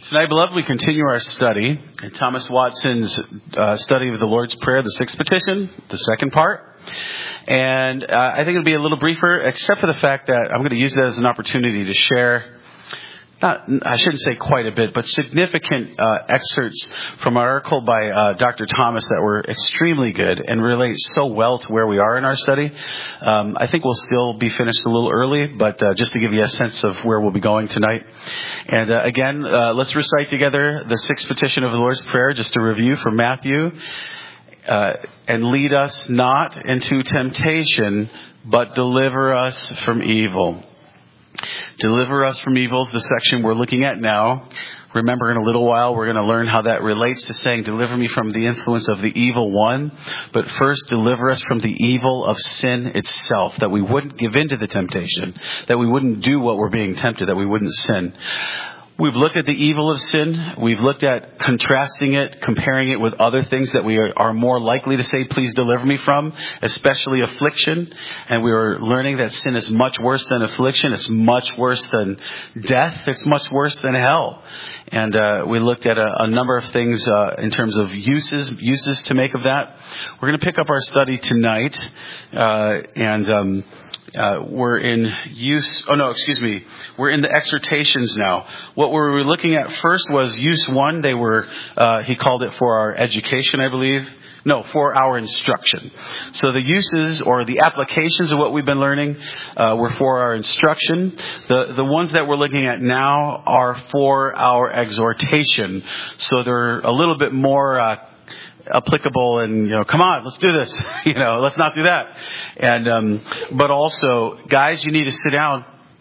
Tonight, beloved, we continue our study in Thomas Watson's study of the Lord's Prayer, the sixth petition, the second part. And I think it'll be a little briefer, except for the fact that I'm going to use that as an opportunity to share, I shouldn't say quite a bit, but significant excerpts from an article by Dr. Thomas that were extremely good and relate so well to where we are in our study. I think we'll still be finished a little early, but just to give you a sense of where we'll be going tonight. And again, let's recite together the sixth petition of the Lord's Prayer, just to review from Matthew. And lead us not into temptation, but deliver us from evil. Deliver us from evil is the section we're looking at now. Remember, in a little while, we're going to learn how that relates to saying, deliver me from the influence of the evil one. But first, deliver us from the evil of sin itself, that we wouldn't give in to the temptation, that we wouldn't do what we're being tempted, that we wouldn't sin. We've looked at the evil of sin. We've looked at contrasting it, comparing it with other things that we are more likely to say, please deliver me from, especially affliction. And we were learning that sin is much worse than affliction. It's much worse than death. It's much worse than hell. And we looked at a number of things in terms of uses to make of that. We're going to pick up our study tonight. We're in we're in the exhortations now. What we were looking at first was use one. They were, he called it for our education, I believe. No, for our instruction. So the uses or the applications of what we've been learning were for our instruction. The ones that we're looking at now are for our exhortation. So they're a little bit more applicable and, come on, let's do this. Let's not do that. And, but also, guys, you need to sit down.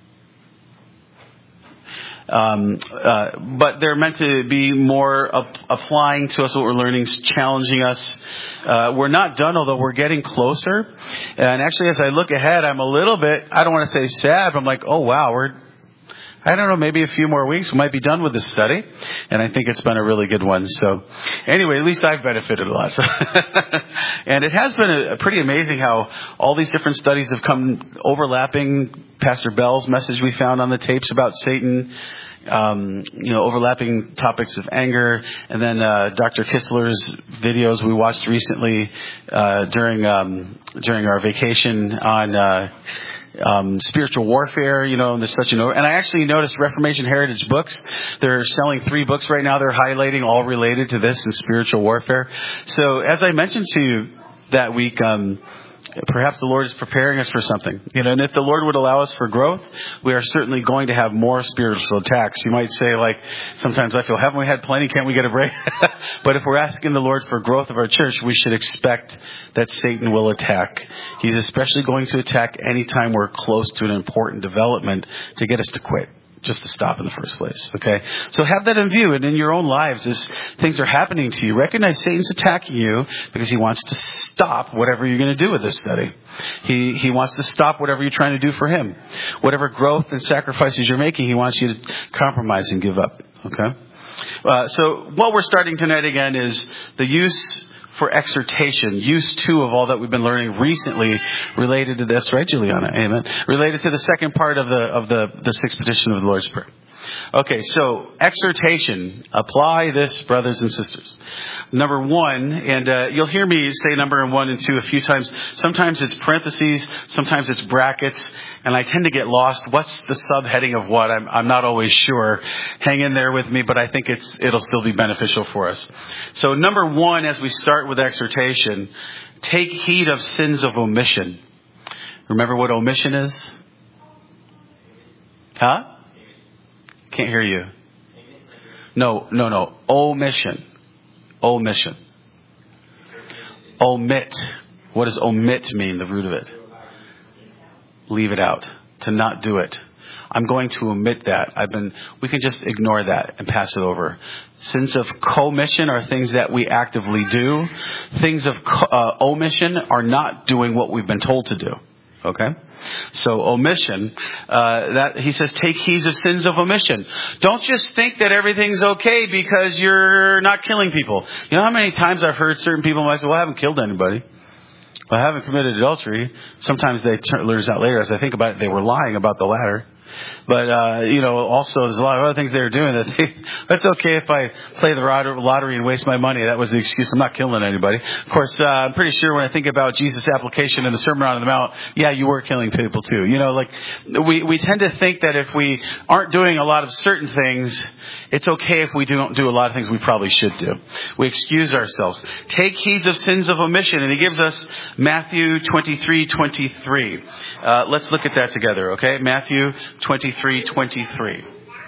But they're meant to be more applying to us what we're learning, challenging us. We're not done, although we're getting closer. And actually, as I look ahead, I'm a little bit, I don't want to say sad, but I'm like, oh wow, maybe a few more weeks, we might be done with this study. And I think it's been a really good one. So anyway, at least I've benefited a lot. And it has been pretty amazing how all these different studies have come overlapping. Pastor Bell's message we found on the tapes about Satan, overlapping topics of anger. And then Dr. Kistler's videos we watched recently during our vacation on spiritual warfare, there's such and I actually noticed Reformation Heritage Books, they're selling 3 books right now. They're highlighting all related to this and spiritual warfare. So as I mentioned to you that week, perhaps the Lord is preparing us for something, and if the Lord would allow us for growth, we are certainly going to have more spiritual attacks. You might say, sometimes I feel, haven't we had plenty? Can't we get a break? But if we're asking the Lord for growth of our church, we should expect that Satan will attack. He's especially going to attack anytime we're close to an important development to get us to quit. Just to stop in the first place. Okay. So have that in view, and in your own lives as things are happening to you, recognize Satan's attacking you because he wants to stop whatever you're going to do with this study. He wants to stop whatever you're trying to do for him. Whatever growth and sacrifices you're making, he wants you to compromise and give up. Okay. So what we're starting tonight again is the use for exhortation, use 2 of all that we've been learning recently related to this, right, Juliana? Amen. Related to the second part of the sixth petition of the Lord's Prayer. Okay, so exhortation. Apply this, brothers and sisters. Number 1, and you'll hear me say number 1 and 2 a few times. Sometimes it's parentheses, sometimes it's brackets, and I tend to get lost. What's the subheading of what? I'm not always sure. Hang in there with me, but I think it'll still be beneficial for us. So number 1, as we start with exhortation, take heed of sins of omission. Remember what omission is? Huh? Can't hear you. No. Omission. Omit. What does omit mean, the root of it? Leave it out. To not do it. I'm going to omit that. We can just ignore that and pass it over. Sins of commission are things that we actively do. Things of omission are not doing what we've been told to do. Okay? So omission, that he says, take heed of sins of omission. Don't just think that everything's okay because you're not killing people. You know how many times I've heard certain people might say, well, I haven't killed anybody. Well, I haven't committed adultery. Sometimes they turn out later, as I think about it, they were lying about the latter. But, also there's a lot of other things they were doing that's okay if I play the lottery and waste my money. That was the excuse. I'm not killing anybody. Of course, I'm pretty sure when I think about Jesus' application in the Sermon on the Mount, yeah, you were killing people too. We tend to think that if we aren't doing a lot of certain things, it's okay if we don't do a lot of things we probably should do. We excuse ourselves. Take heed of sins of omission. And he gives us Matthew 23:23. Let's look at that together, okay? Matthew 23:23.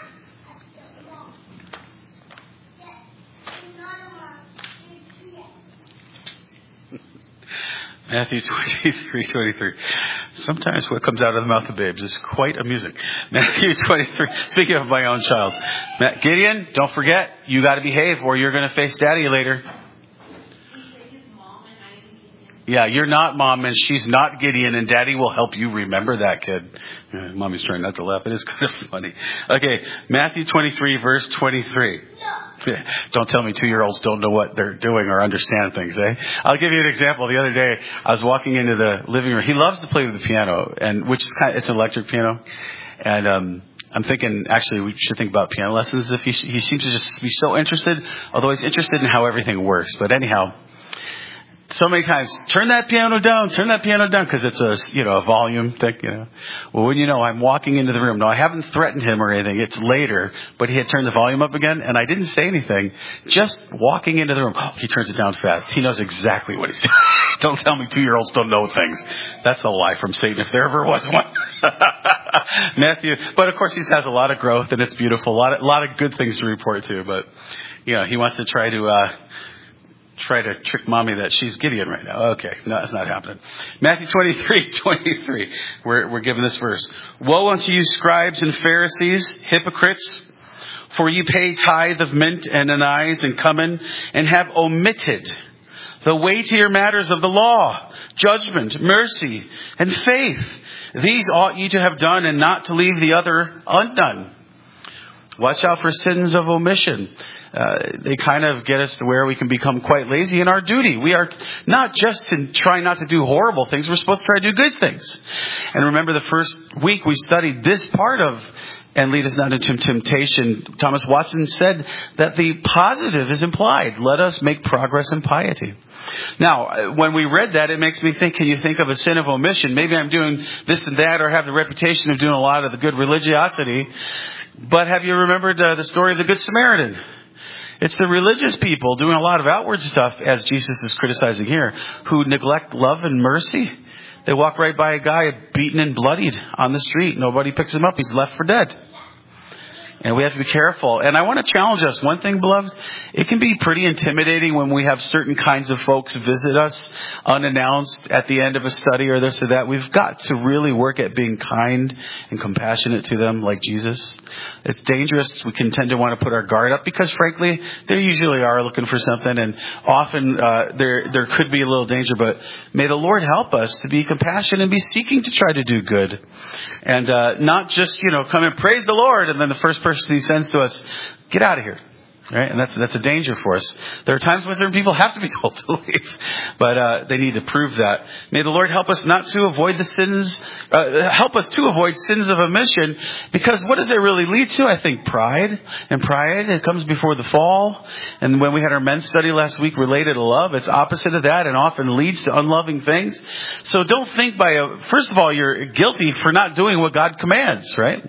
Matthew 23:23. Sometimes what comes out of the mouth of babes is quite amusing. Matthew 23. Speaking of my own child. Gideon, don't forget, you got to behave or you're going to face daddy later. Yeah, you're not mom and she's not Gideon and daddy will help you remember that, kid. Mommy's trying not to laugh. It is kind of funny. Okay, Matthew 23 verse 23. Don't tell me 2-year-olds don't know what they're doing or understand things, eh? I'll give you an example. The other day, I was walking into the living room. He loves to play with the piano, and which is it's an electric piano. And I'm thinking, actually, we should think about piano lessons. If he seems to just be so interested, although he's interested in how everything works. But anyhow, so many times, turn that piano down, because it's a volume thing, Well, when I'm walking into the room. Now, I haven't threatened him or anything. It's later, but he had turned the volume up again, and I didn't say anything. Just walking into the room, he turns it down fast. He knows exactly what he's doing. Don't tell me 2-year-olds don't know things. That's a lie from Satan, if there ever was one. Matthew, but of course he has a lot of growth, and it's beautiful. A lot of good things to report to, but, he wants to try to trick mommy that she's Gideon right now. Okay, no, that's not happening. Matthew 23:23. We're given this verse. Woe unto you, scribes and Pharisees, hypocrites, for you pay tithe of mint and anise and cumin, and have omitted the weightier matters of the law, judgment, mercy, and faith. These ought ye to have done, and not to leave the other undone. Watch out for sins of omission. They kind of get us to where we can become quite lazy in our duty. We are not just to try not to do horrible things. We're supposed to try to do good things. And remember the first week we studied this part of and lead us not into temptation. Thomas Watson said that the positive is implied. Let us make progress in piety. Now, when we read that, it makes me think, can you think of a sin of omission? Maybe I'm doing this and that or have the reputation of doing a lot of the good religiosity. But have you remembered the story of the Good Samaritan? It's the religious people doing a lot of outward stuff, as Jesus is criticizing here, who neglect love and mercy. They walk right by a guy beaten and bloodied on the street. Nobody picks him up. He's left for dead. And we have to be careful. And I want to challenge us. One thing, beloved, it can be pretty intimidating when we have certain kinds of folks visit us unannounced at the end of a study or this or that. We've got to really work at being kind and compassionate to them like Jesus. It's dangerous. We can tend to want to put our guard up because, frankly, they usually are looking for something. And often there could be a little danger. But may the Lord help us to be compassionate and be seeking to try to do good. And not just, come and praise the Lord and then the first person he sends to us, get out of here. Right? And that's a danger for us. There are times when certain people have to be told to leave, but they need to prove that. May the Lord help us not to avoid the sins, help us to avoid sins of omission, because what does it really lead to? I think pride. And pride, it comes before the fall. And when we had our men's study last week related to love, it's opposite of that and often leads to unloving things. So don't think first of all, you're guilty for not doing what God commands, right?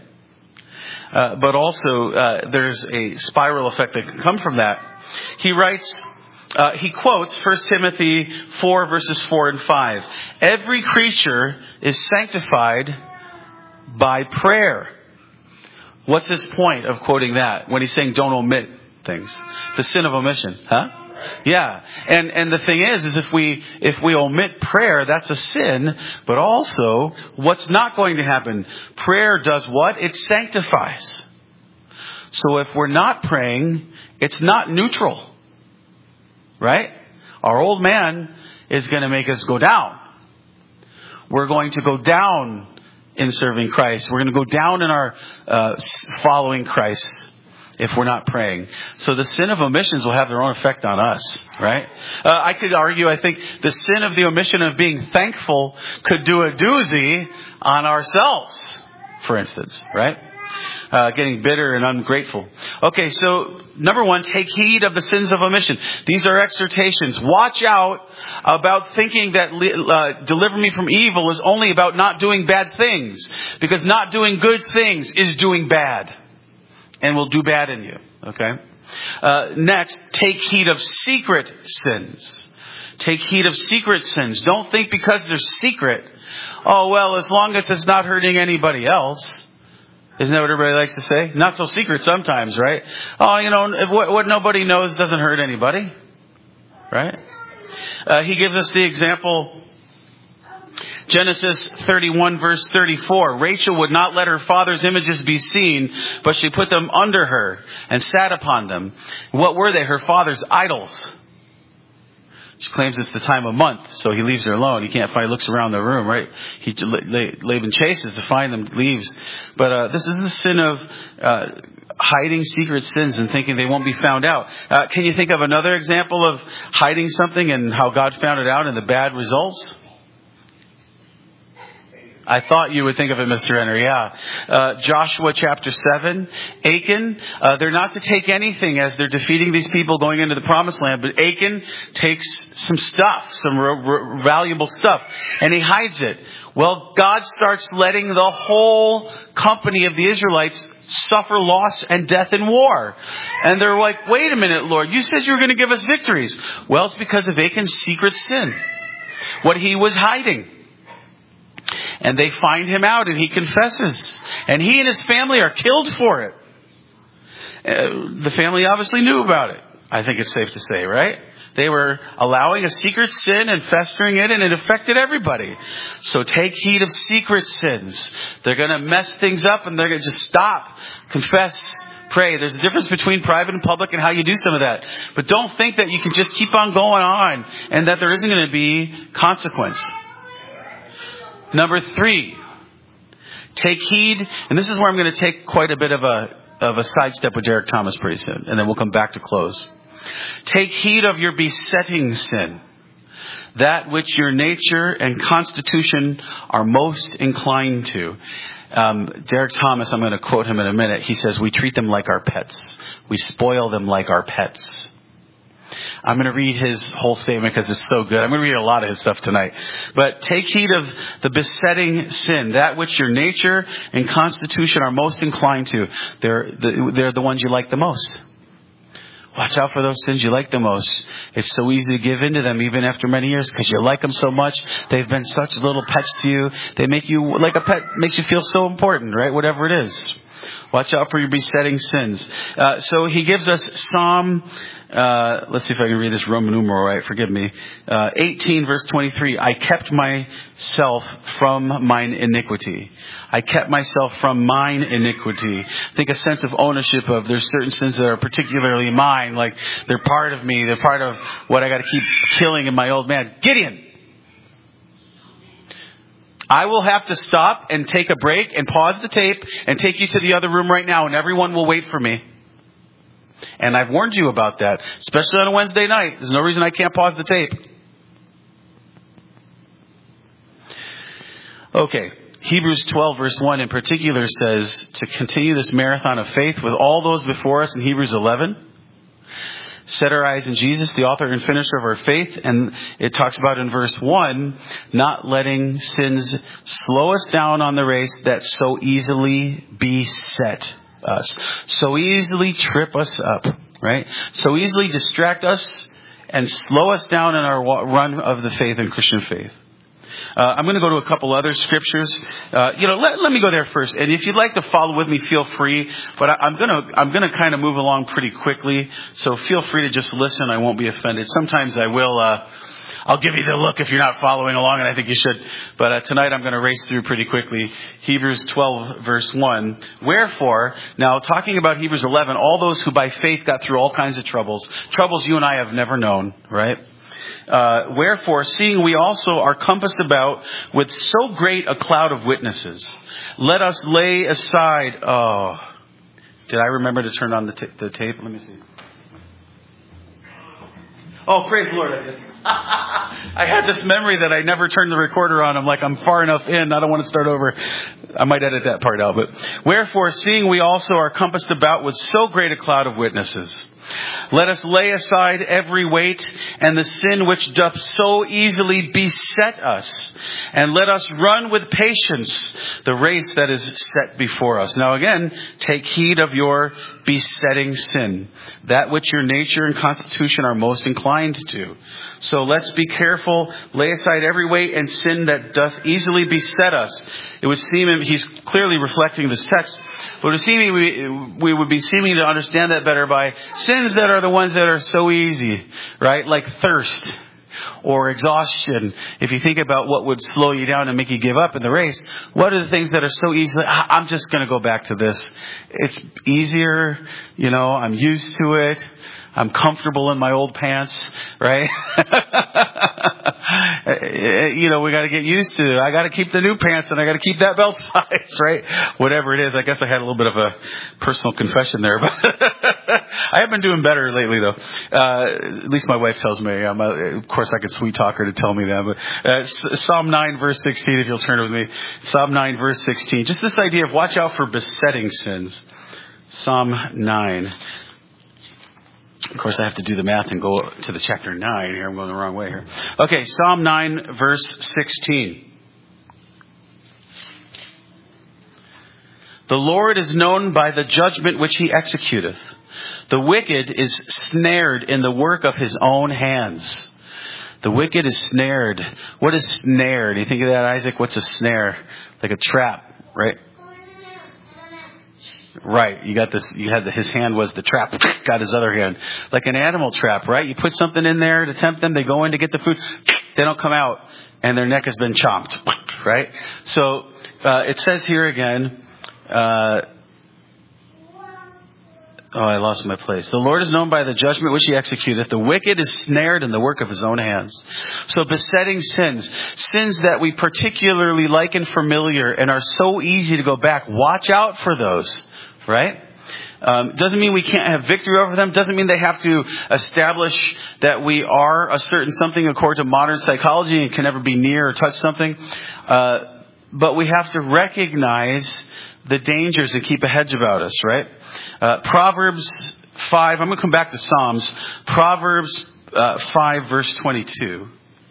But also, there's a spiral effect that can come from that. He writes, he quotes 1 Timothy 4 verses 4 and 5. Every creature is sanctified by prayer. What's his point of quoting that when he's saying don't omit things? The sin of omission, huh? Yeah. And the thing is if we omit prayer, that's a sin. But also, what's not going to happen? Prayer does what? It sanctifies. So if we're not praying, it's not neutral. Right? Our old man is going to make us go down. We're going to go down in serving Christ. We're going to go down in our following Christ. If we're not praying. So the sin of omissions will have their own effect on us, right? I could argue, I think the sin of the omission of being thankful could do a doozy on ourselves for instance, right? Getting bitter and ungrateful. Okay, so number one, take heed of the sins of omission. These are exhortations. Watch out about thinking that deliver me from evil is only about not doing bad things. Because not doing good things is doing bad. And will do bad in you. Okay? Next, take heed of secret sins. Take heed of secret sins. Don't think because they're secret, oh, well, as long as it's not hurting anybody else. Isn't that what everybody likes to say? Not so secret sometimes, right? Oh, you know, what nobody knows doesn't hurt anybody. Right? He gives us the example, Genesis 31 verse 34. Rachel would not let her father's images be seen, but she put them under her and sat upon them. What were they? Her father's idols. She claims it's the time of month, so he leaves her alone. He can't find, looks around the room, right? Laban chases to find them, leaves. But this is the sin of hiding secret sins and thinking they won't be found out. Can you think of another example of hiding something and how God found it out and the bad results? I thought you would think of it, Mr. Renner. Yeah. Joshua chapter 7. Achan, they're not to take anything as they're defeating these people going into the promised land. But Achan takes some stuff, some valuable stuff, and he hides it. Well, God starts letting the whole company of the Israelites suffer loss and death in war. And they're like, wait a minute, Lord, you said you were going to give us victories. Well, it's because of Achan's secret sin. What he was hiding. And they find him out and he confesses. And he and his family are killed for it. The family obviously knew about it. I think it's safe to say, right? They were allowing a secret sin and festering it, and it affected everybody. So take heed of secret sins. They're going to mess things up, and they're going to just stop, confess, pray. There's a difference between private and public and how you do some of that. But don't think that you can just keep on going on and that there isn't going to be consequence. Number 3, take heed, and this is where I'm going to take quite a bit of a sidestep with Derek Thomas pretty soon, and then we'll come back to close. Take heed of your besetting sin, that which your nature and constitution are most inclined to. Derek Thomas, I'm going to quote him in a minute. He says, we treat them like our pets. We spoil them like our pets. I'm going to read his whole statement because it's so good. I'm going to read a lot of his stuff tonight. But take heed of the besetting sin, that which your nature and constitution are most inclined to. They're the ones you like the most. Watch out for those sins you like the most. It's so easy to give in to them even after many years because you like them so much. They've been such little pets to you. They make you, like a pet, makes you feel so important, right? Whatever it is. Watch out for your besetting sins. So he gives us Psalm, let's see if I can read this Roman numeral right, forgive me. 18 verse 23. I kept myself from mine iniquity. I kept myself from mine iniquity. I think a sense of ownership of there's certain sins that are particularly mine, like they're part of me, they're part of what I got to keep killing in my old man. Gideon! I will have to stop and take a break and pause the tape and take you to the other room right now, and everyone will wait for me. And I've warned you about that, especially on a Wednesday night. There's no reason I can't pause the tape. Okay. Hebrews 12 verse 1 in particular says to continue this marathon of faith with all those before us in Hebrews 11. Set our eyes in Jesus, the author and finisher of our faith. And it talks about in verse 1, not letting sins slow us down on the race that so easily beset us. So easily trip us up, right? So easily distract us and slow us down in our run of the faith and Christian faith. I'm going to go to a couple other scriptures. Let me go there first. And if you'd like to follow with me, feel free. But I'm going to kind of move along pretty quickly. So feel free to just listen. I won't be offended. Sometimes I will. I'll give you the look if you're not following along, and I think you should. But tonight I'm going to race through pretty quickly. Hebrews 12 verse 1. Wherefore, now talking about Hebrews 11, all those who by faith got through all kinds of troubles you and I have never known, right? Wherefore, seeing we also are compassed about with so great a cloud of witnesses, let us lay aside. Oh, did I remember to turn on the tape? Let me see. Oh, praise the Lord! I did. I had this memory that I never turned the recorder on. I'm like, I'm far enough in. I don't want to start over. I might edit that part out. But wherefore, seeing we also are compassed about with so great a cloud of witnesses, let us lay aside every weight and the sin which doth so easily beset us, and let us run with patience the race that is set before us. Now again, take heed of your besetting sin, that which your nature and constitution are most inclined to. So let's be careful, lay aside every weight and sin that doth easily beset us. It would seem he's clearly reflecting this text. But it would seem we would be seeming to understand that better by sins that are the ones that are so easy, right? Like thirst or exhaustion. If you think about what would slow you down and make you give up in the race, what are the things that are so easy? I'm just going to go back to this. It's easier, I'm used to it. I'm comfortable in my old pants, right? We got to get used to it. I got to keep the new pants and I got to keep that belt size, right? Whatever it is. I guess I had a little bit of a personal confession there, but I have been doing better lately though. At least my wife tells me. Of course I could sweet talk her to tell me that, but Psalm 9 verse 16, if you'll turn with me. Psalm 9 verse 16. Just this idea of watch out for besetting sins. Psalm 9. Of course, I have to do the math and go to the chapter 9 here. I'm going the wrong way here. Okay, Psalm 9, verse 16. The Lord is known by the judgment which he executeth. The wicked is snared in the work of his own hands. The wicked is snared. What is snare? Do you think of that, Isaac? What's a snare? Like a trap, right? Right. You got this. You had his hand was the trap. Got his other hand. Like an animal trap, right? You put something in there to tempt them. They go in to get the food. They don't come out and their neck has been chomped, right? So, it says here again, I lost my place. The Lord is known by the judgment which he executeth. The wicked is snared in the work of his own hands. So besetting sins that we particularly like and familiar and are so easy to go back. Watch out for those, right? Doesn't mean we can't have victory over them. Doesn't mean they have to establish that we are a certain something according to modern psychology and can never be near or touch something. But we have to recognize the dangers and keep a hedge about us, right? Proverbs 5, I'm going to come back to Psalms. Proverbs 5 verse 22.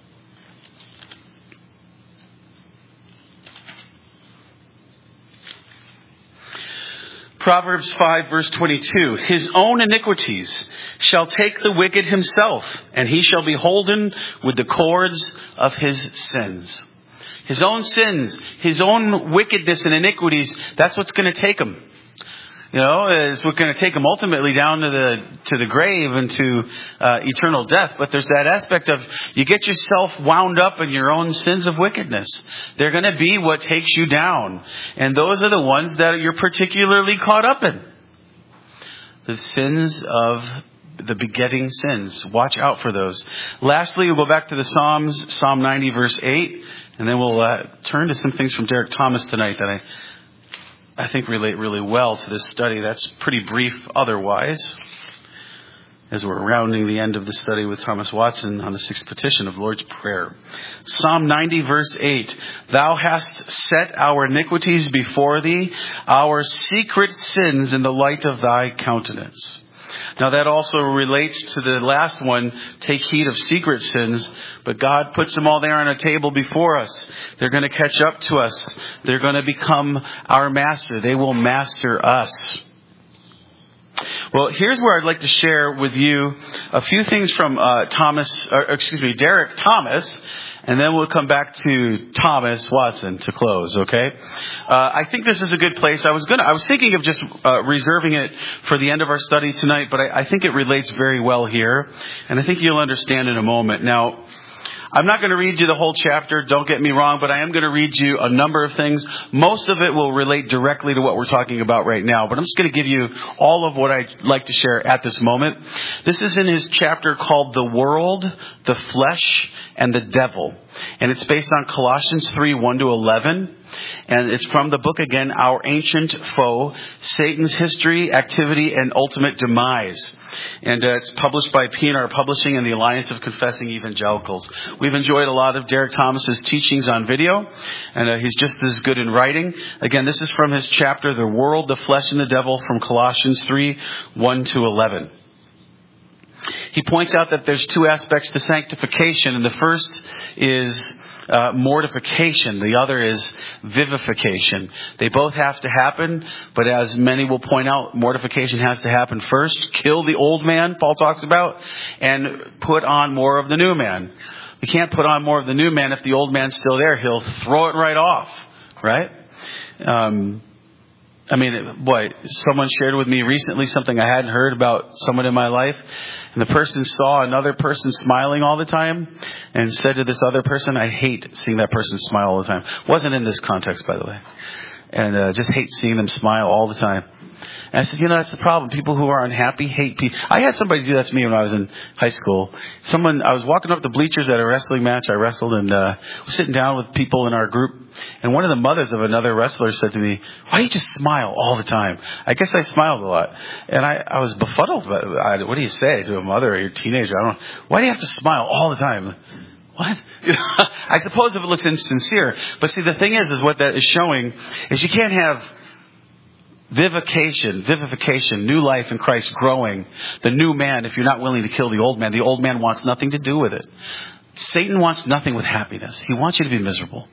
Proverbs 5 verse 22. His own iniquities shall take the wicked himself, and he shall be holden with the cords of his sins. His own sins, his own wickedness and iniquities, that's what's going to take him. It's what's going to take him ultimately down to the grave and to eternal death. But there's that aspect of you get yourself wound up in your own sins of wickedness. They're going to be what takes you down. And those are the ones that you're particularly caught up in. The sins of the begetting sins. Watch out for those. Lastly, we'll go back to the Psalms, Psalm 90 verse 8. And then we'll turn to some things from Derek Thomas tonight that I think relate really well to this study. That's pretty brief otherwise, as we're rounding the end of the study with Thomas Watson on the sixth petition of Lord's Prayer. Psalm 90 verse 8. Thou hast set our iniquities before thee, our secret sins in the light of thy countenance. Now that also relates to the last one, take heed of secret sins, but God puts them all there on a table before us. They're going to catch up to us. They're going to become our master. They will master us. Well, here's where I'd like to share with you a few things from Derek Thomas, and then we'll come back to Thomas Watson to close, okay? I think this is a good place. I was thinking of just reserving it for the end of our study tonight, but I think it relates very well here, and I think you'll understand in a moment. Now, I'm not going to read you the whole chapter, don't get me wrong, but I am going to read you a number of things. Most of it will relate directly to what we're talking about right now, but I'm just going to give you all of what I'd like to share at this moment. This is in his chapter called The World, the Flesh, and the Devil. And it's based on Colossians 3, 1-11. And it's from the book again, Our Ancient Foe, Satan's History, Activity, and Ultimate Demise. And it's published by P&R Publishing and the Alliance of Confessing Evangelicals. We've enjoyed a lot of Derek Thomas's teachings on video, and he's just as good in writing. Again, this is from his chapter, The World, the Flesh, and the Devil, from Colossians 3, 1-11. He points out that there's two aspects to sanctification, and the first is mortification. The other is vivification. They both have to happen, but as many will point out, mortification has to happen first. Kill the old man, Paul talks about, and put on more of the new man. We can't put on more of the new man if the old man's still there. He'll throw it right off, right? Someone shared with me recently something I hadn't heard about someone in my life. And the person saw another person smiling all the time and said to this other person, I hate seeing that person smile all the time. Wasn't in this context, by the way. And just hate seeing them smile all the time. And I said, that's the problem. People who are unhappy hate people. I had somebody do that to me when I was in high school. I was walking up the bleachers at a wrestling match. I wrestled and was sitting down with people in our group. And one of the mothers of another wrestler said to me, why do you just smile all the time? I guess I smiled a lot. And I was befuddled. What do you say to a mother or a teenager? I don't know. Why do you have to smile all the time? What? I suppose if it looks insincere. But see, the thing is what that is showing is you can't have vivification, new life in Christ growing, the new man, if you're not willing to kill the old man. The old man wants nothing to do with it. Satan wants nothing with happiness. He wants you to be miserable.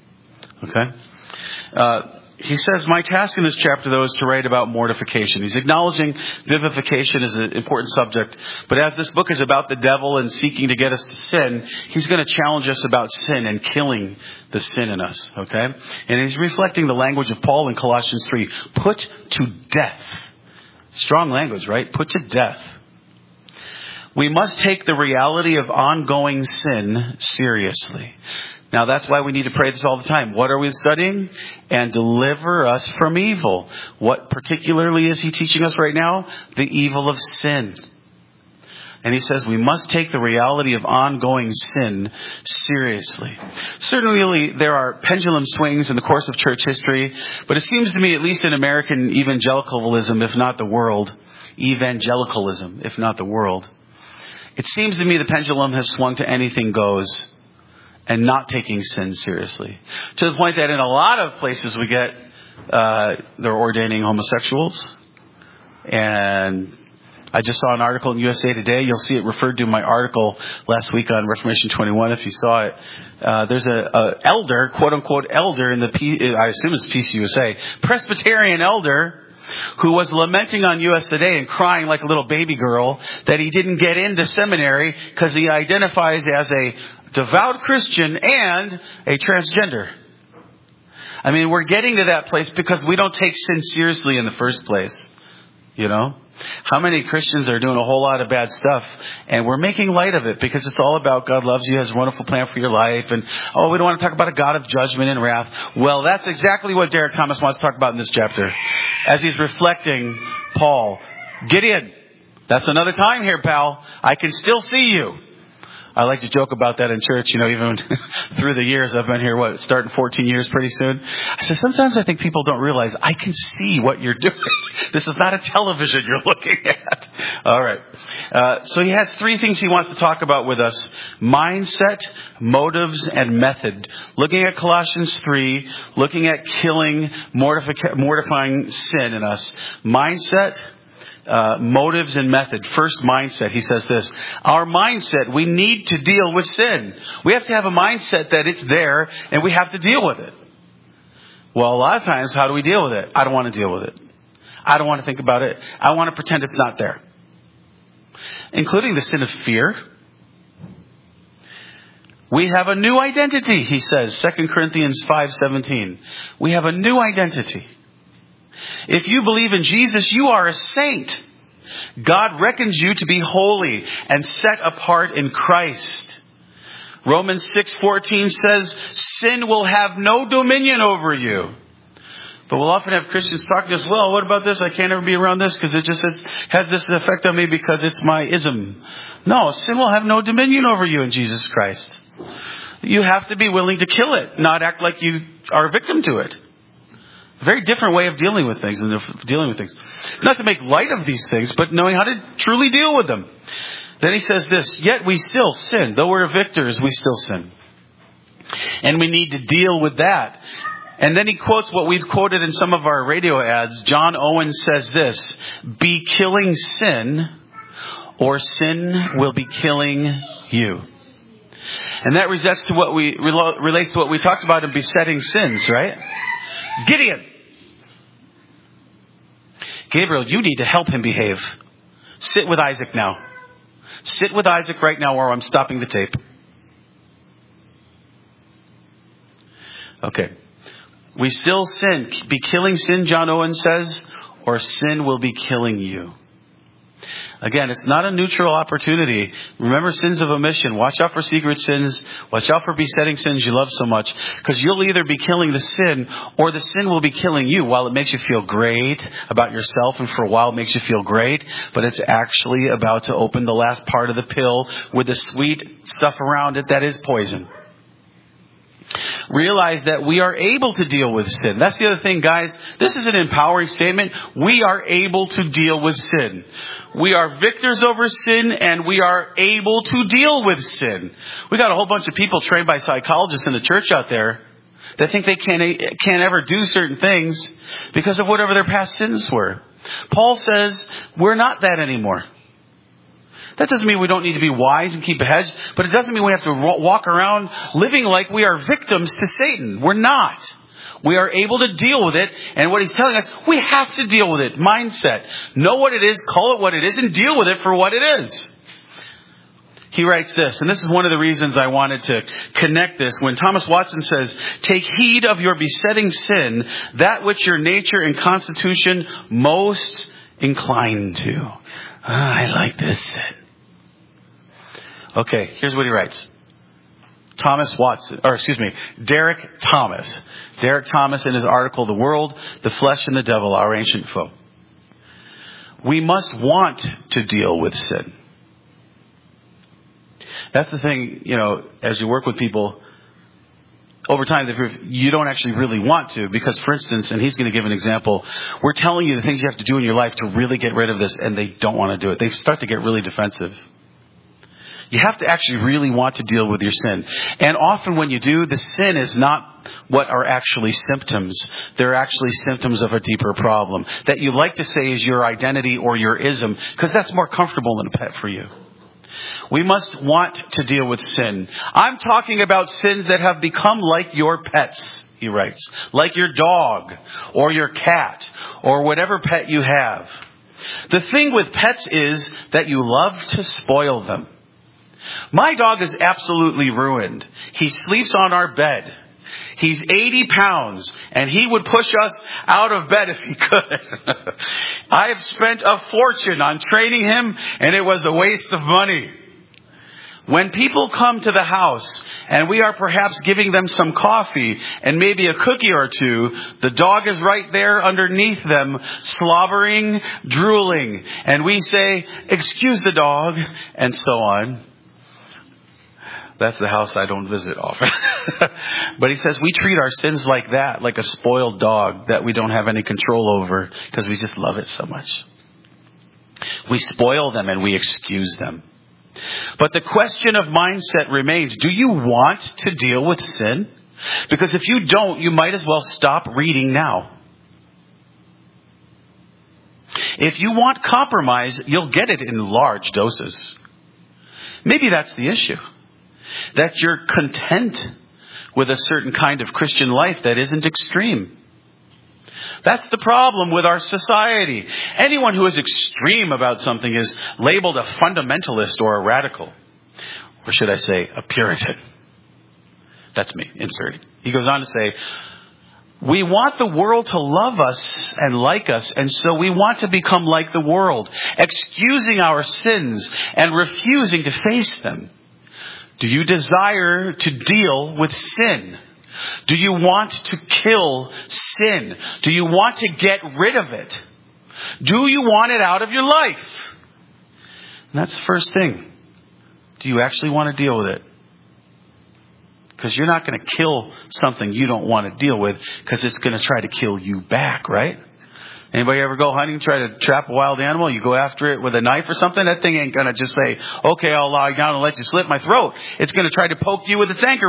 Okay? He says, my task in this chapter, though, is to write about mortification. He's acknowledging vivification is an important subject. But as this book is about the devil and seeking to get us to sin, he's going to challenge us about sin and killing the sin in us. Okay? And he's reflecting the language of Paul in Colossians 3. Put to death. Strong language, right? Put to death. We must take the reality of ongoing sin seriously. Now, that's why we need to pray this all the time. What are we studying? And deliver us from evil. What particularly is he teaching us right now? The evil of sin. And he says we must take the reality of ongoing sin seriously. Certainly, there are pendulum swings in the course of church history, but it seems to me, at least in American evangelicalism, if not the world, it seems to me the pendulum has swung to anything goes and not taking sin seriously. To the point that in a lot of places we get, they're ordaining homosexuals. And I just saw an article in USA Today. You'll see it referred to in my article last week on Reformation 21 if you saw it. There's a elder, quote unquote elder in I assume it's PCUSA, Presbyterian elder, who was lamenting on US Today and crying like a little baby girl that he didn't get into seminary because he identifies as a devout Christian and a transgender. I mean, we're getting to that place because we don't take sin seriously in the first place. How many Christians are doing a whole lot of bad stuff and we're making light of it because it's all about God loves you, has a wonderful plan for your life. And, we don't want to talk about a God of judgment and wrath. Well, that's exactly what Derek Thomas wants to talk about in this chapter. As he's reflecting Paul. Gideon, that's another time here, pal. I can still see you. I like to joke about that in church, even through the years. I've been here, starting 14 years pretty soon. I said, sometimes I think people don't realize I can see what you're doing. This is not a television you're looking at. All right. So he has three things he wants to talk about with us. Mindset, motives, and method. Looking at Colossians 3, looking at killing, mortifying sin in us. Mindset, motives and method. First, mindset. He says this. Our mindset, we need to deal with sin. We have to have a mindset that it's there and we have to deal with it. Well, a lot of times, how do we deal with it? I don't want to deal with it. I don't want to think about it. I want to pretend it's not there. Including the sin of fear. We have a new identity, he says, 2 Corinthians 5:17. We have a new identity. If you believe in Jesus, you are a saint. God reckons you to be holy and set apart in Christ. Romans 6:14 says, sin will have no dominion over you. But we'll often have Christians talking to us, well, what about this? I can't ever be around this because it just has this effect on me because it's my ism. No, sin will have no dominion over you in Jesus Christ. you have to be willing to kill it, not act like you are a victim to it. A very different way of dealing with things. Not to make light of these things, but knowing how to truly deal with them. Then he says this, yet we still sin. Though we're victors, we still sin. And we need to deal with that. And then he quotes what we've quoted in some of our radio ads. John Owen says this, be killing sin, or sin will be killing you. And that relates to what we talked about in besetting sins, right? Gideon. Gabriel, you need to help him behave. Sit with Isaac now. Sit with Isaac right now while I'm stopping the tape. Okay. We still sin. Be killing sin, John Owen says, or sin will be killing you. Again, it's not a neutral opportunity. Remember sins of omission. Watch out for secret sins. Watch out for besetting sins you love so much. Because you'll either be killing the sin or the sin will be killing you. While it makes you feel great about yourself and for a while it makes you feel great, but it's actually about to open the last part of the pill with the sweet stuff around it that is poison. Realize that we are able to deal with sin. That's the other thing, guys. This is an empowering statement. We are able to deal with sin. We are victors over sin, and we are able to deal with sin. We got a whole bunch of people trained by psychologists in the church out there that think they can't ever do certain things because of whatever their past sins were. Paul says we're not that anymore. That doesn't mean we don't need to be wise and keep a hedge, but it doesn't mean we have to walk around living like we are victims to Satan. We're not. We are able to deal with it, and what he's telling us, we have to deal with it. Mindset. Know what it is, call it what it is, and deal with it for what it is. He writes this, and this is one of the reasons I wanted to connect this. When Thomas Watson says, take heed of your besetting sin, that which your nature and constitution most incline to. I like this sin. Okay, here's what he writes. Derek Thomas. Derek Thomas in his article, The World, the Flesh and the Devil, Our Ancient Foe. We must want to deal with sin. That's the thing, as you work with people, over time, you don't actually really want to, because, for instance, and he's going to give an example, we're telling you the things you have to do in your life to really get rid of this, and they don't want to do it. They start to get really defensive. You have to actually really want to deal with your sin. And often when you do, the sin is not what are actually symptoms. They're actually symptoms of a deeper problem that you like to say is your identity or your ism, because that's more comfortable than a pet for you. We must want to deal with sin. I'm talking about sins that have become like your pets, he writes. Like your dog or your cat or whatever pet you have. The thing with pets is that you love to spoil them. My dog is absolutely ruined. He sleeps on our bed. He's 80 pounds, and he would push us out of bed if he could. I have spent a fortune on training him, and it was a waste of money. When people come to the house, and we are perhaps giving them some coffee and maybe a cookie or two, the dog is right there underneath them, slobbering, drooling. And we say, excuse the dog, and so on. That's the house I don't visit often. But he says we treat our sins like that, like a spoiled dog that we don't have any control over because we just love it so much. We spoil them and we excuse them. But the question of mindset remains, do you want to deal with sin? Because if you don't, you might as well stop reading now. If you want compromise, you'll get it in large doses. Maybe that's the issue. That you're content with a certain kind of Christian life that isn't extreme. That's the problem with our society. Anyone who is extreme about something is labeled a fundamentalist or a radical. Or should I say, a Puritan. That's me, inserting. He goes on to say, we want the world to love us and like us, and so we want to become like the world, excusing our sins and refusing to face them. Do you desire to deal with sin? Do you want to kill sin? Do you want to get rid of it? Do you want it out of your life? And that's the first thing. Do you actually want to deal with it? Because you're not going to kill something you don't want to deal with, because it's going to try to kill you back, right? Anybody ever go hunting, try to trap a wild animal? You go after it with a knife or something? That thing ain't going to just say, okay, I'll lie down and let you slit my throat. It's going to try to poke you with its antler,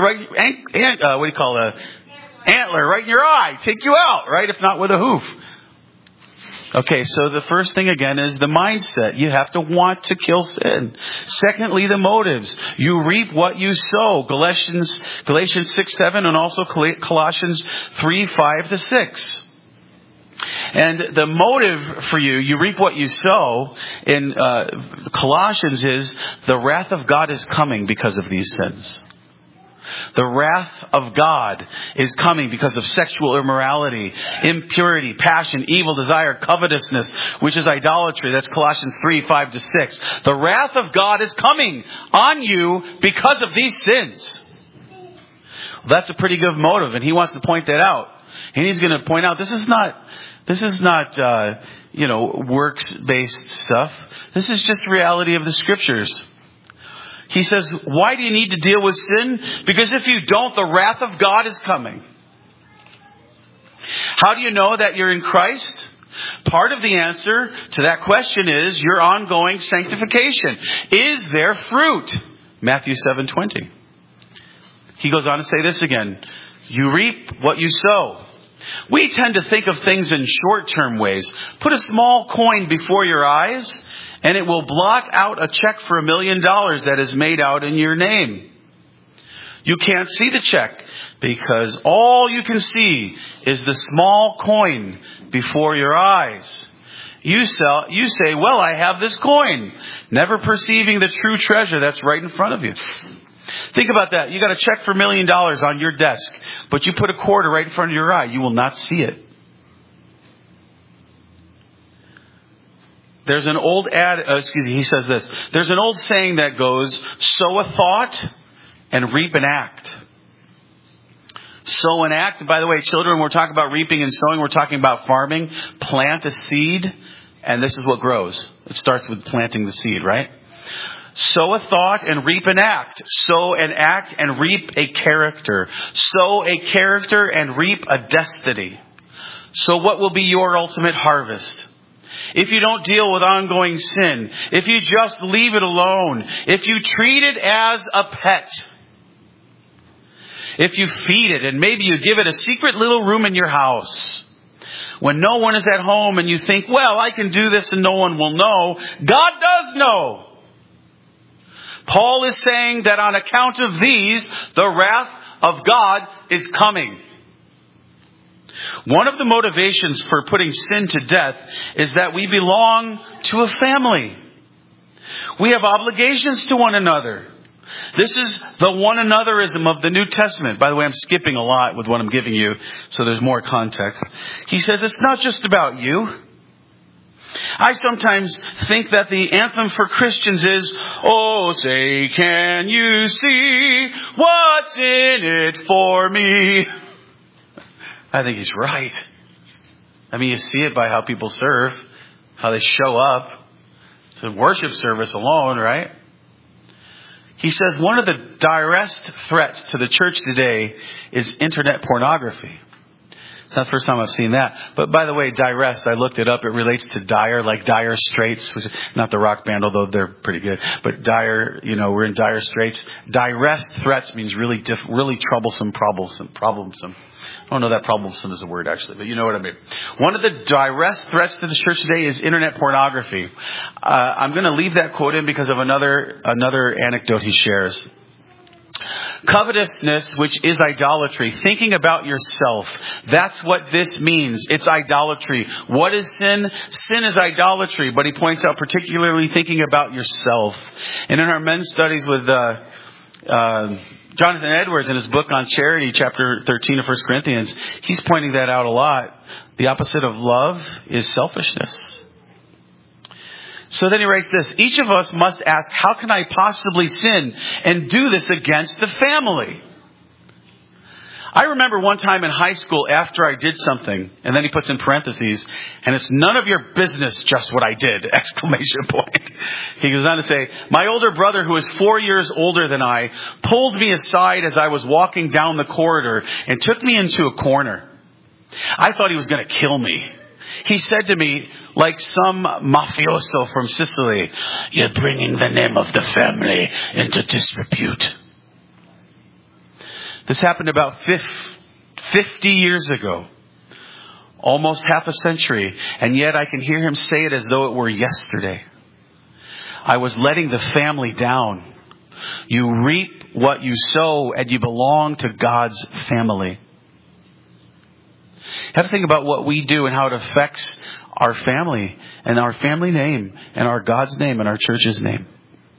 right in your eye. Take you out, right? If not with a hoof. Okay, so the first thing again is the mindset. You have to want to kill sin. Secondly, the motives. You reap what you sow. Galatians 6:7 and also Colossians 3:5-6. And the motive for you reap what you sow in Colossians is the wrath of God is coming because of these sins. The wrath of God is coming because of sexual immorality, impurity, passion, evil desire, covetousness, which is idolatry. That's Colossians 3:5-6. The wrath of God is coming on you because of these sins. Well, that's a pretty good motive, and he wants to point that out. And he's going to point out this is not works-based stuff. This is just reality of the Scriptures. He says, why do you need to deal with sin? Because if you don't, the wrath of God is coming. How do you know that you're in Christ? Part of the answer to that question is your ongoing sanctification. Is there fruit? Matthew 7:20. He goes on to say this again. You reap what you sow. We tend to think of things in short-term ways. Put a small coin before your eyes, and it will blot out a check for $1 million that is made out in your name. You can't see the check because all you can see is the small coin before your eyes. You say, well, I have this coin, never perceiving the true treasure that's right in front of you. Think about that. You got a check for $1 million on your desk, but you put a quarter right in front of your eye. You will not see it. There's an old he says this. There's an old saying that goes, sow a thought and reap an act. Sow an act. By the way, children, when we're talking about reaping and sowing, we're talking about farming. Plant a seed, and this is what grows. It starts with planting the seed, right? Sow a thought and reap an act. Sow an act and reap a character. Sow a character and reap a destiny. So what will be your ultimate harvest? If you don't deal with ongoing sin, if you just leave it alone, if you treat it as a pet, if you feed it and maybe you give it a secret little room in your house, when no one is at home and you think, well, I can do this and no one will know, God does know. Paul is saying that on account of these, the wrath of God is coming. One of the motivations for putting sin to death is that we belong to a family. We have obligations to one another. This is the one anotherism of the New Testament. By the way, I'm skipping a lot with what I'm giving you, so there's more context. He says it's not just about you. I sometimes think that the anthem for Christians is, oh, say, can you see what's in it for me? I think he's right. I mean, you see it by how people serve, how they show up. It's a worship service alone, right? He says one of the direct threats to the church today is internet pornography. It's not the first time I've seen that. But by the way, Direst, I looked it up. It relates to Dire, like Dire Straits, which is not the rock band, although they're pretty good. But Dire, we're in dire straits. Direst threats means really troublesome, problemsome. I don't know that problemsome is a word, actually, but you know what I mean. One of the direct threats to the church today is internet pornography. I'm going to leave that quote in because of another anecdote he shares. Covetousness, which is idolatry, thinking about yourself. That's what this means. It's idolatry. What is sin? Sin is idolatry, but he points out particularly thinking about yourself. And in our men's studies with Jonathan Edwards in his book on charity, chapter 13 of 1 Corinthians, he's pointing that out a lot. The opposite of love is selfishness. So then he writes this, each of us must ask, how can I possibly sin and do this against the family? I remember one time in high school after I did something, and then he puts in parentheses, and it's none of your business just what I did, exclamation point. He goes on to say, my older brother, who is 4 years older than I, pulled me aside as I was walking down the corridor and took me into a corner. I thought he was going to kill me. He said to me, like some mafioso from Sicily, you're bringing the name of the family into disrepute. This happened about 50 years ago, almost half a century, and yet I can hear him say it as though it were yesterday. I was letting the family down. You reap what you sow, and you belong to God's family. You have to think about what we do and how it affects our family and our family name and our God's name and our church's name.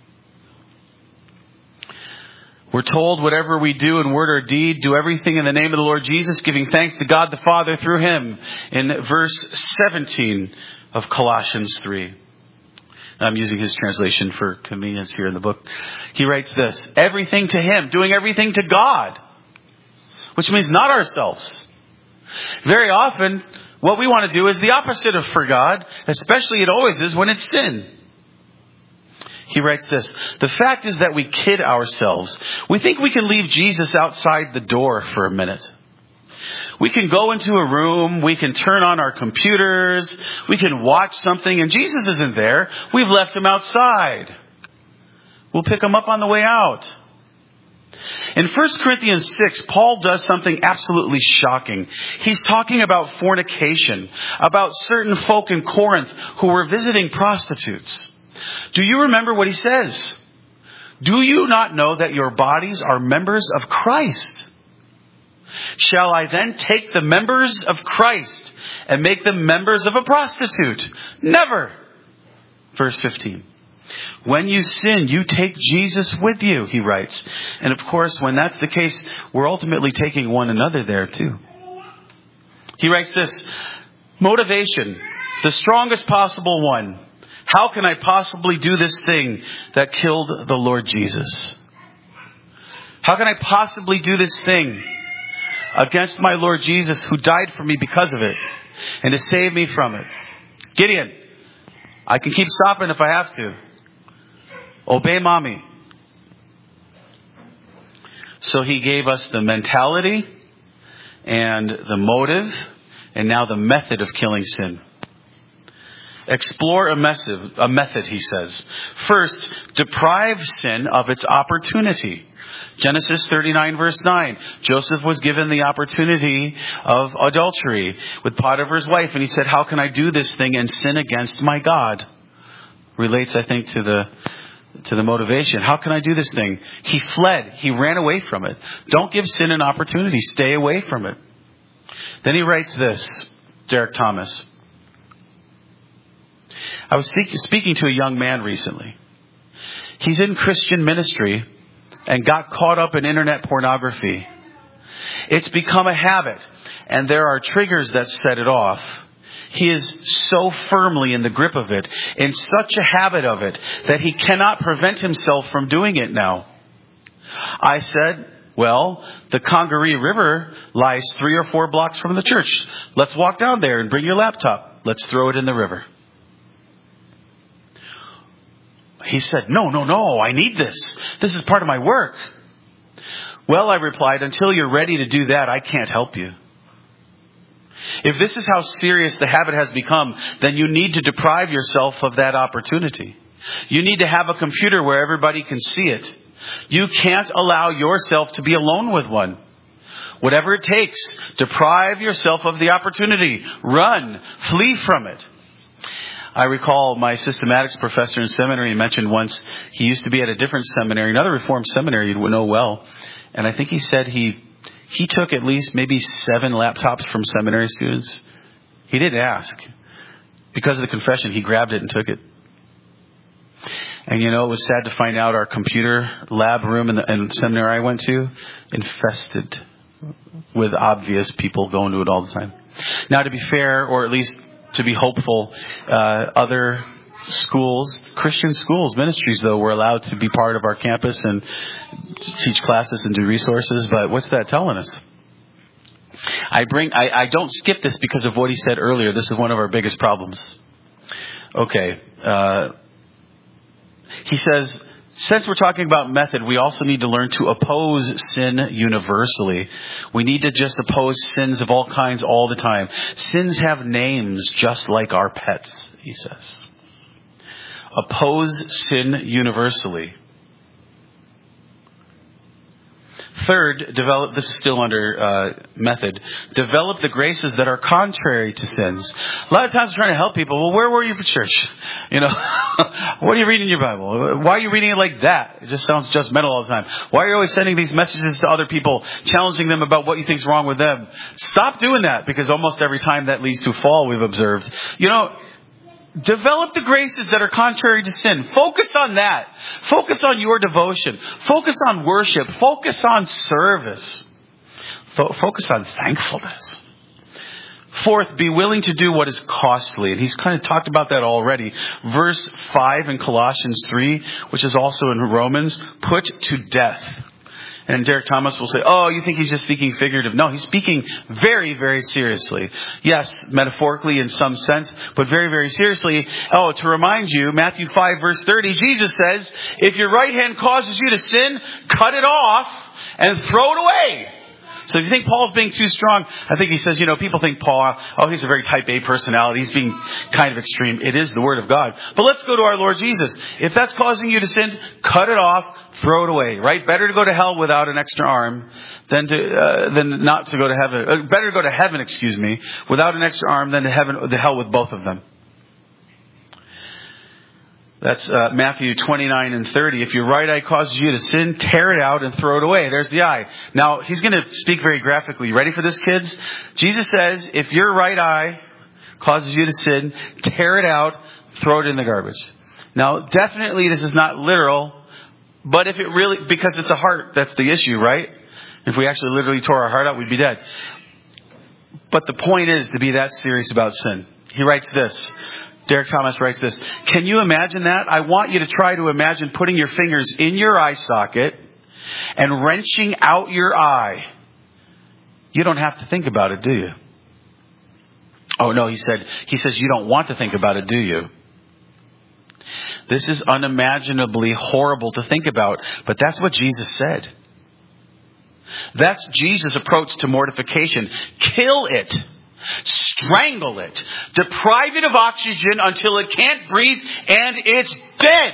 We're told whatever we do in word or deed, do everything in the name of the Lord Jesus, giving thanks to God the Father through Him. In verse 17 of Colossians 3. I'm using his translation for convenience here in the book. He writes this, everything to Him, doing everything to God, which means not ourselves. Very often, what we want to do is the opposite of for God, especially it always is when it's sin. He writes this, the fact is that we kid ourselves. We think we can leave Jesus outside the door for a minute. We can go into a room, we can turn on our computers, we can watch something, and Jesus isn't there. We've left Him outside. We'll pick Him up on the way out. In 1 Corinthians 6, Paul does something absolutely shocking. He's talking about fornication, about certain folk in Corinth who were visiting prostitutes. Do you remember what he says? Do you not know that your bodies are members of Christ? Shall I then take the members of Christ and make them members of a prostitute? Never. Verse 15. When you sin, you take Jesus with you, he writes. And of course, when that's the case, we're ultimately taking one another there too. He writes this, motivation, the strongest possible one. How can I possibly do this thing that killed the Lord Jesus? How can I possibly do this thing against my Lord Jesus who died for me because of it and to save me from it? Gideon, I can keep stopping if I have to. Obey mommy. So he gave us the mentality and the motive and now the method of killing sin. Explore a method, he says. First, deprive sin of its opportunity. Genesis 39 verse 9. Joseph was given the opportunity of adultery with Potiphar's wife. And he said, how can I do this thing and sin against my God? Relates, I think, to the motivation. How can I do this thing? He fled. He ran away from it. Don't give sin an opportunity. Stay away from it. Then he writes this, Derek Thomas. I was speaking to a young man recently. He's in Christian ministry and got caught up in internet pornography. It's become a habit, and there are triggers that set it off. He is so firmly in the grip of it, in such a habit of it, that he cannot prevent himself from doing it now. I said, well, the Congaree River lies 3 or 4 blocks from the church. Let's walk down there and bring your laptop. Let's throw it in the river. He said, no, I need this. This is part of my work. Well, I replied, until you're ready to do that, I can't help you. If this is how serious the habit has become, then you need to deprive yourself of that opportunity. You need to have a computer where everybody can see it. You can't allow yourself to be alone with one. Whatever it takes, deprive yourself of the opportunity. Run, flee from it. I recall my systematics professor in seminary mentioned once he used to be at a different seminary, another Reformed seminary you would know well. And I think he said he took at least maybe 7 laptops from seminary students. He didn't ask. Because of the confession, he grabbed it and took it. And it was sad to find out our computer lab room in the seminary I went to, infested with obvious people going to it all the time. Now, to be fair, or at least to be hopeful, other schools, Christian schools, ministries, though, were allowed to be part of our campus and teach classes and do resources. But what's that telling us? I don't skip this because of what he said earlier. This is one of our biggest problems. Okay. He says, since we're talking about method, we also need to learn to oppose sin universally. We need to just oppose sins of all kinds all the time. Sins have names just like our pets, he says. Oppose sin universally. Third, this is still under method, develop the graces that are contrary to sins. A lot of times we're trying to help people. Well, where were you for church? What are you reading in your Bible? Why are you reading it like that? It just sounds judgmental all the time. Why are you always sending these messages to other people, challenging them about what you think is wrong with them? Stop doing that, because almost every time that leads to a fall, we've observed. Develop the graces that are contrary to sin. Focus on that. Focus on your devotion. Focus on worship. Focus on service. Focus on thankfulness. Fourth, be willing to do what is costly. And he's kind of talked about that already. Verse 5 in Colossians 3, which is also in Romans, put to death. And Derek Thomas will say, oh, you think he's just speaking figurative. No, he's speaking very, very seriously. Yes, metaphorically in some sense, but very, very seriously. Oh, to remind you, Matthew 5 verse 30, Jesus says, if your right hand causes you to sin, cut it off and throw it away. So if you think Paul's being too strong, I think he says, people think Paul, he's a very type A personality. He's being kind of extreme. It is the Word of God. But let's go to our Lord Jesus. If that's causing you to sin, cut it off, throw it away, right? Better to go to hell without an extra arm than not to go to heaven. Better to go to heaven, without an extra arm than to hell with both of them. That's Matthew 29 and 30. If your right eye causes you to sin, tear it out and throw it away. There's the eye. Now, he's going to speak very graphically. You ready for this, kids? Jesus says, if your right eye causes you to sin, tear it out, throw it in the garbage. Now, definitely this is not literal, but if it really, because it's a heart, that's the issue, right? If we actually literally tore our heart out, we'd be dead. But the point is to be that serious about sin. He writes this. Derek Thomas writes this. Can you imagine that? I want you to try to imagine putting your fingers in your eye socket and wrenching out your eye. You don't have to think about it, do you? Oh no, he says you don't want to think about it, do you? This is unimaginably horrible to think about, but that's what Jesus said. That's Jesus' approach to mortification. Kill it. Strangle it. Deprive it of oxygen until it can't breathe and it's dead.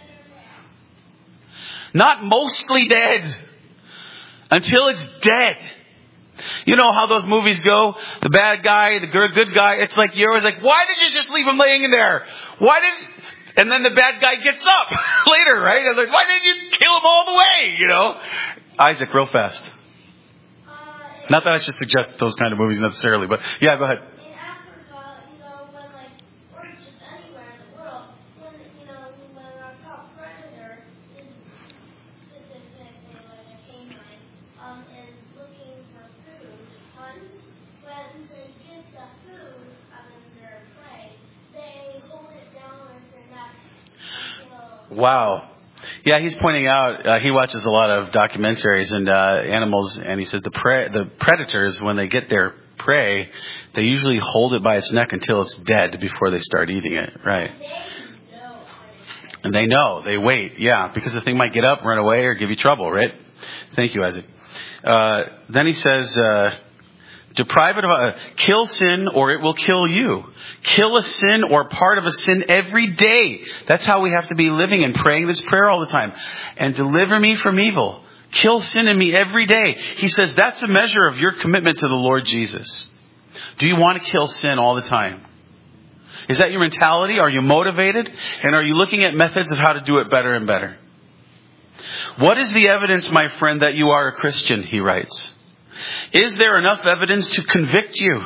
Not mostly dead. Until it's dead. You know how those movies go? The bad guy, the good guy. It's like you're always like, why did you just leave him laying in there? And then the bad guy gets up later, right? I was like, why didn't you kill him all the way? Isaac, real fast. Not that I should suggest those kind of movies necessarily, but yeah, go ahead. In Africa, when or just anywhere in the world, when our top predator is specifically like a canine, is looking for food to hunt, when they get the food out of their prey, they hold it down with their neck until... Wow. Yeah, he's pointing out, he watches a lot of documentaries and animals, and he said the predators, when they get their prey, they usually hold it by its neck until it's dead before they start eating it, right? And they know. They wait, yeah, because the thing might get up, run away, or give you trouble, right? Thank you, Isaac. Then he says... deprive it of kill sin or it will kill you. Kill a sin or part of a sin every day. That's how we have to be living and praying this prayer all the time. And deliver me from evil. Kill sin in me every day. He says that's a measure of your commitment to the Lord Jesus. Do you want to kill sin all the time? Is that your mentality? Are you motivated? And are you looking at methods of how to do it better and better? What is the evidence, my friend, that you are a Christian? He writes. Is there enough evidence to convict you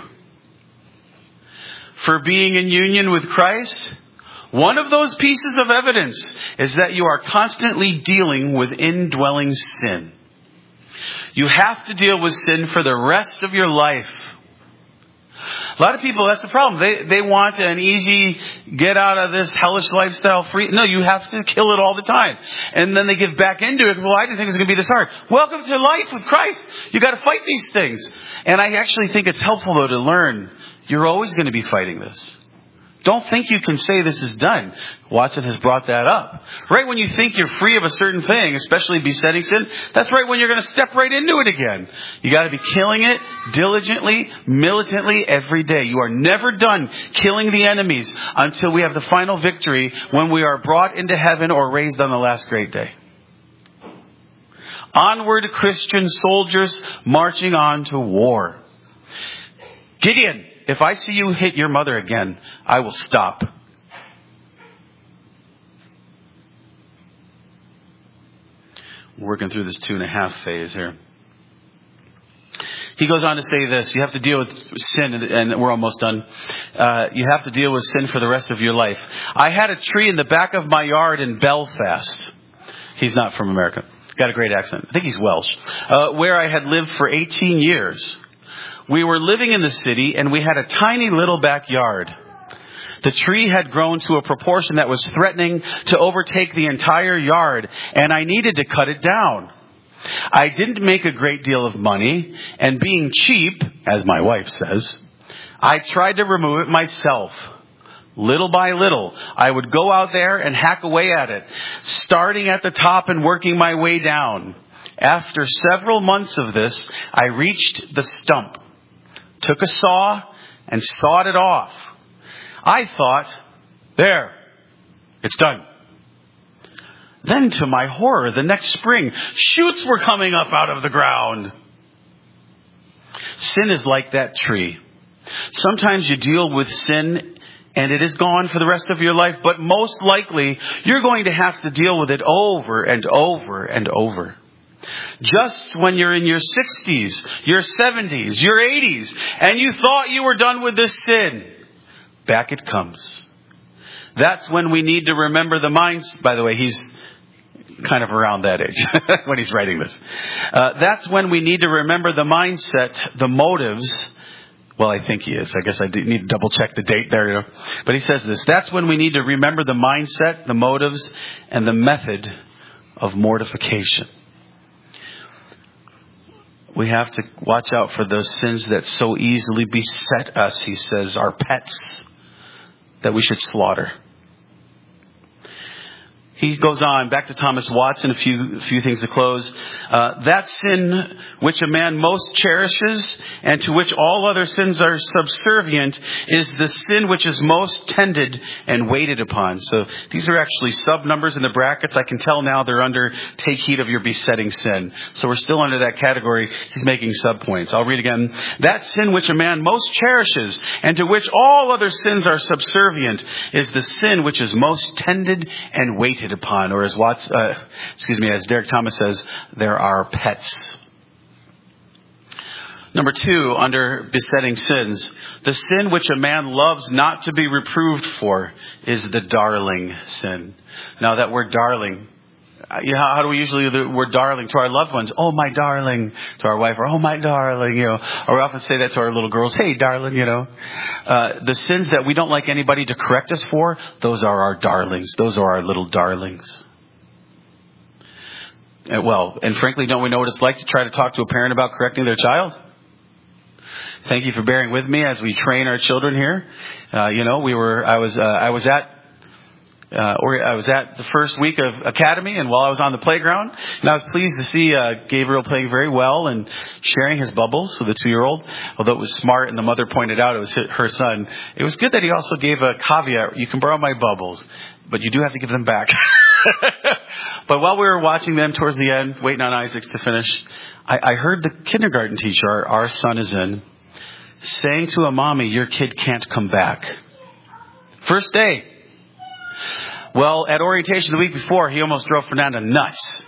for being in union with Christ? One of those pieces of evidence is that you are constantly dealing with indwelling sin. You have to deal with sin for the rest of your life. A lot of people, that's the problem. They want an easy get out of this hellish lifestyle free. No, you have to kill it all the time. And then they get back into it. Well, I didn't think it was going to be this hard. Welcome to life with Christ. You got to fight these things. And I actually think it's helpful, though, to learn you're always going to be fighting this. Don't think you can say this is done. Watson has brought that up. Right when you think you're free of a certain thing, especially besetting sin, that's right when you're going to step right into it again. You got to be killing it diligently, militantly every day. You are never done killing the enemies until we have the final victory when we are brought into heaven or raised on the last great day. Onward, Christian soldiers marching on to war. Gideon, if I see you hit your mother again, I will stop. Working through this 2.5 phase here. He goes on to say this. You have to deal with sin, and we're almost done. You have to deal with sin for the rest of your life. I had a tree in the back of my yard in Belfast. He's not from America. Got a great accent. I think he's Welsh. Where I had lived for 18 years. We were living in the city, and we had a tiny little backyard. The tree had grown to a proportion that was threatening to overtake the entire yard, and I needed to cut it down. I didn't make a great deal of money, and being cheap, as my wife says, I tried to remove it myself. Little by little, I would go out there and hack away at it, starting at the top and working my way down. After several months of this, I reached the stump, took a saw, and sawed it off. I thought, there, it's done. Then to my horror, the next spring, shoots were coming up out of the ground. Sin is like that tree. Sometimes you deal with sin and it is gone for the rest of your life, but most likely you're going to have to deal with it over and over and over. Just when you're in your 60s, your 70s, your 80s, and you thought you were done with this sin, back it comes. That's when we need to remember the minds. By the way, he's kind of around that age when he's writing this. That's when we need to remember the mindset, the motives. Well, I think he is. I guess I need to double check the date there. You know. But he says this. That's when we need to remember the mindset, the motives, and the method of mortification. We have to watch out for those sins that so easily beset us, he says, our pets, that we should slaughter. He goes on, back to Thomas Watson, a few things to close. That sin which a man most cherishes and to which all other sins are subservient is the sin which is most tended and waited upon. So these are actually sub-numbers in the brackets. I can tell now they're under take heed of your besetting sin. So we're still under that category. He's making sub-points. I'll read again. That sin which a man most cherishes and to which all other sins are subservient is the sin which is most tended and waited upon, or as as Derek Thomas says, there are pets. Number 2, under besetting sins, the sin which a man loves not to be reproved for is the darling sin. Now that word darling, how do we usually use the word darling to our loved ones? Oh, my darling. To our wife, or oh, my darling, Or we often say that to our little girls. Hey, darling, The sins that we don't like anybody to correct us for, those are our darlings. Those are our little darlings. And frankly, don't we know what it's like to try to talk to a parent about correcting their child? Thank you for bearing with me as we train our children here. I was at the first week of academy, and while I was on the playground, and I was pleased to see Gabriel playing very well and sharing his bubbles with a 2-year-old. Although it was smart, and the mother pointed out it was her son. It was good that he also gave a caveat: you can borrow my bubbles, but you do have to give them back. But while we were watching them towards the end, waiting on Isaac to finish, I heard the kindergarten teacher our son is in saying to a mommy, "Your kid can't come back." First day. Well, at orientation the week before, he almost drove Fernanda nuts.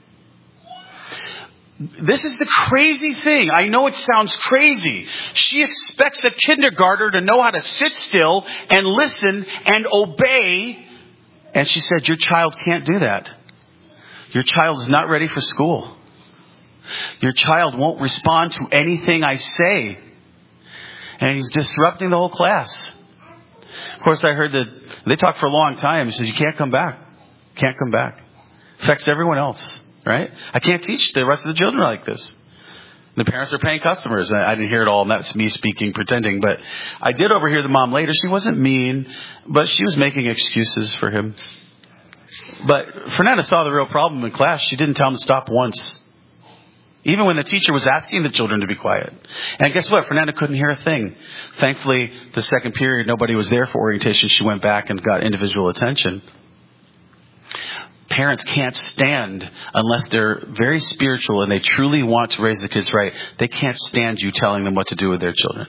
This is the crazy thing. I know it sounds crazy. She expects a kindergartner to know how to sit still and listen and obey. And she said, your child can't do that. Your child is not ready for school. Your child won't respond to anything I say. And he's disrupting the whole class. Of course, I heard that they talked for a long time. He said, you can't come back. Can't come back. Affects everyone else, right? I can't teach the rest of the children like this. The parents are paying customers. I didn't hear it all, and that's me speaking, pretending. But I did overhear the mom later. She wasn't mean, but she was making excuses for him. But Fernanda saw the real problem in class. She didn't tell him to stop once. Even when the teacher was asking the children to be quiet. And guess what? Fernanda couldn't hear a thing. Thankfully, the second period, nobody was there for orientation. She went back and got individual attention. Parents can't stand unless they're very spiritual and they truly want to raise the kids right. They can't stand you telling them what to do with their children.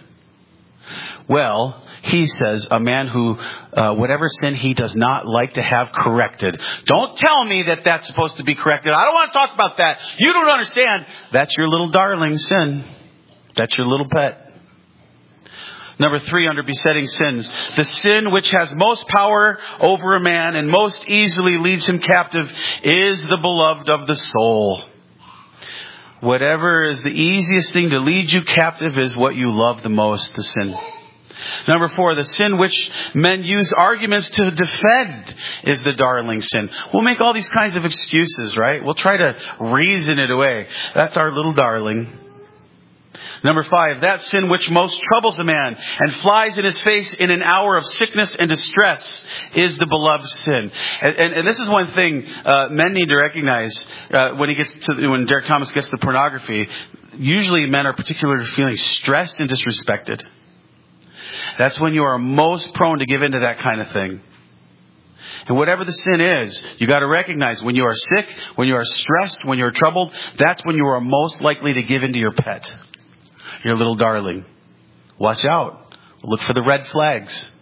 Well, he says, a man who, whatever sin he does not like to have corrected. Don't tell me that that's supposed to be corrected. I don't want to talk about that. You don't understand. That's your little darling sin. That's your little pet. Number 3, under besetting sins. The sin which has most power over a man and most easily leads him captive is the beloved of the soul. Whatever is the easiest thing to lead you captive is what you love the most, the sin. Number 4, the sin which men use arguments to defend is the darling sin. We'll make all these kinds of excuses, right? We'll try to reason it away. That's our little darling. Number 5, that sin which most troubles a man and flies in his face in an hour of sickness and distress is the beloved sin. And this is one thing men need to recognize when Derek Thomas gets to pornography. Usually men are particularly feeling stressed and disrespected. That's when you are most prone to give into that kind of thing. And whatever the sin is, you got to recognize when you are sick, when you are stressed, when you are troubled, that's when you are most likely to give into your pet. Your little darling. Watch out. Look for the red flags.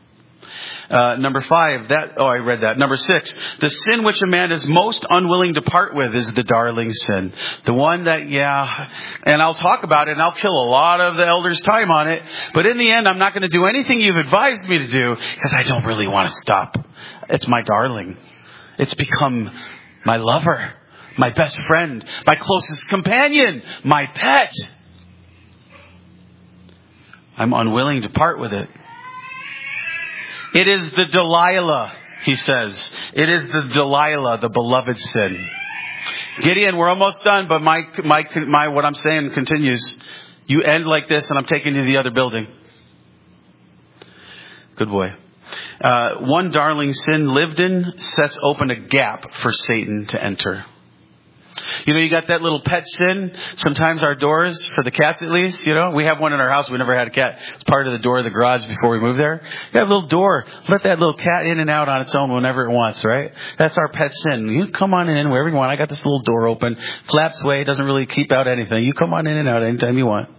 Number 5, I read that. Number 6, the sin which a man is most unwilling to part with is the darling sin. The one that, and I'll talk about it and I'll kill a lot of the elders' time on it. But in the end, I'm not going to do anything you've advised me to do because I don't really want to stop. It's my darling. It's become my lover, my best friend, my closest companion, my pet. I'm unwilling to part with it. It is the Delilah, he says. It is the Delilah, the beloved sin. Gideon, we're almost done, but my what I'm saying continues. You end like this, and I'm taking you to the other building. Good boy. One darling sin lived in sets open a gap for Satan to enter. You know, you got that little pet sin. Sometimes our doors, for the cats at least, we have one in our house. We never had a cat. It's part of the door of the garage before we moved there. You got a little door. Let that little cat in and out on its own whenever it wants, right? That's our pet sin. You come on in wherever you want. I got this little door open. Flaps away. Doesn't really keep out anything. You come on in and out anytime you want.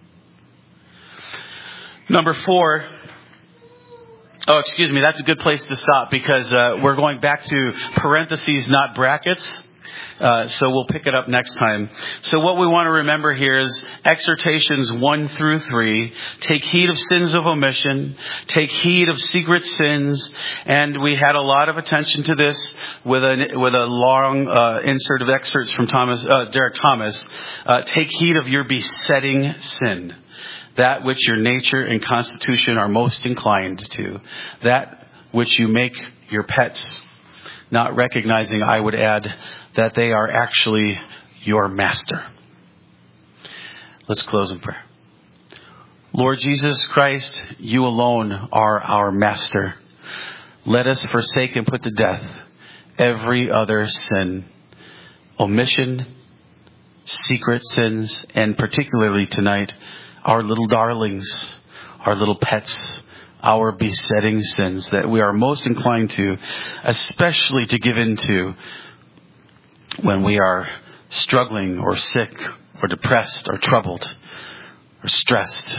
Number 4. Oh, excuse me. That's a good place to stop because we're going back to parentheses, not brackets. So we'll pick it up next time. So what we want to remember here is exhortations 1 through 3. Take heed of sins of omission. Take heed of secret sins. And we had a lot of attention to this with a long insert of excerpts from Derek Thomas. Take heed of your besetting sin. That which your nature and constitution are most inclined to. That which you make your pets. Not recognizing, I would add, that they are actually your master. Let's close in prayer. Lord Jesus Christ, you alone are our master. Let us forsake and put to death every other sin, omission, secret sins, and particularly tonight, our little darlings, our little pets, our besetting sins that we are most inclined to, especially to give into when we are struggling or sick or depressed or troubled or stressed.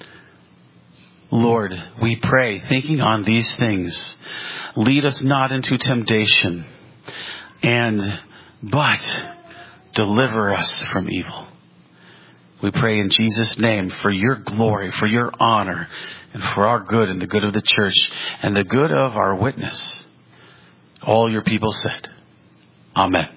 Lord, we pray, thinking on these things, lead us not into temptation, but deliver us from evil. We pray in Jesus' name for your glory, for your honor, and for our good and the good of the church and the good of our witness. All your people said, Amen.